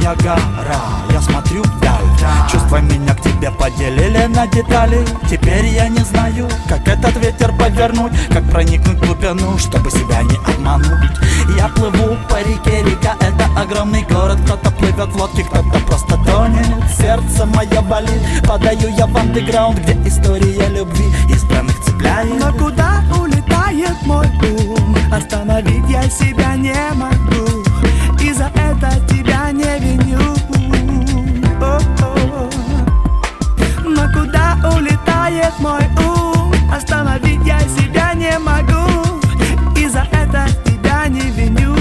моя гора. Я смотрю вдаль, чувства меня к тебе поделили на детали. Теперь я не знаю, как этот ветер повернуть, как проникнуть в глубину, чтобы себя не обмануть. Я плыву по реке, река — это огромный город. Кто-то плывет в лодке, кто-то просто тонет. Сердце мое болит, подаю я в андеграунд, где история любви избранных цепляет. Но куда улетает мой ум? Остановить я себя не могу, и за это тебя не виню. Но куда улетает мой ум? Остановить я себя не могу, и за это тебя не виню.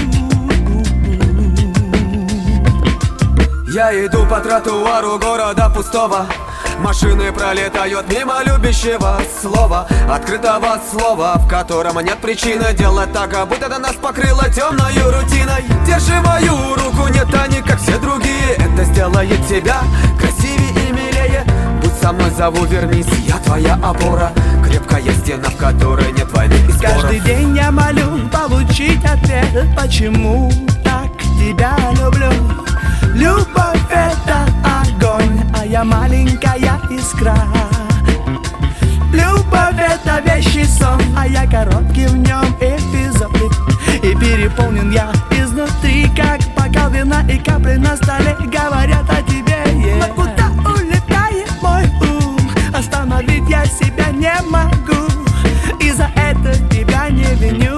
Я иду по тротуару города пустого. Машины пролетают мимо любящего слова, открытого слова, в котором нет причины делать так, как будто это нас покрыло темною рутиной. Держи мою руку, не тяни, как все другие. Это сделает тебя красивее и милее. Будь со мной, зову, вернись, я твоя опора, крепкая стена, в которой нет войны и споров. Каждый день я молю получить ответ, почему так тебя люблю. Любовь — это огонь, а я маленькая искра. Любовь — это вещий сон, а я короткий в нем эпизод. И переполнен я изнутри, как бокал вина и капли на столе говорят о тебе. Но куда улетает мой ум? Остановить я себя не могу, и за это тебя не виню.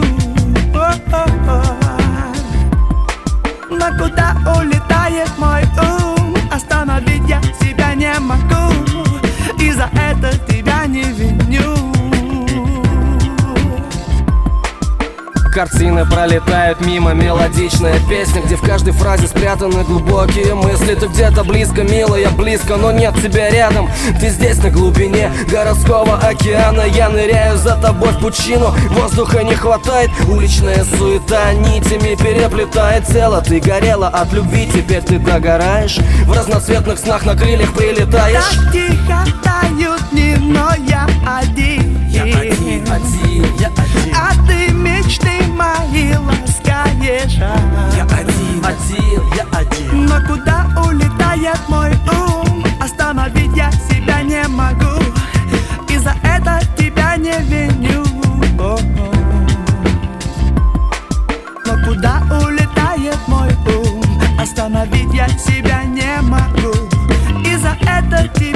Но куда улетает мой ум? Остановить я себя не могу, и за это тебя не виню. Картины пролетают мимо, мелодичная песня, где в каждой фразе спрятаны глубокие мысли. Ты где-то близко, милая, близко, но нет тебя рядом. Ты здесь на глубине городского океана. Я ныряю за тобой в пучину, воздуха не хватает. Уличная суета нитями переплетает тело. Ты горела от любви, теперь ты догораешь. В разноцветных снах на крыльях прилетаешь. Так тихо тают дни, но я один. Я один, я один. А ты мечты мои ласкаешь. Я один, я один. Но куда улетает мой ум? Остановить я себя не могу, и за это тебя не виню. Но куда улетает мой ум? Остановить я себя не могу, и за это тебя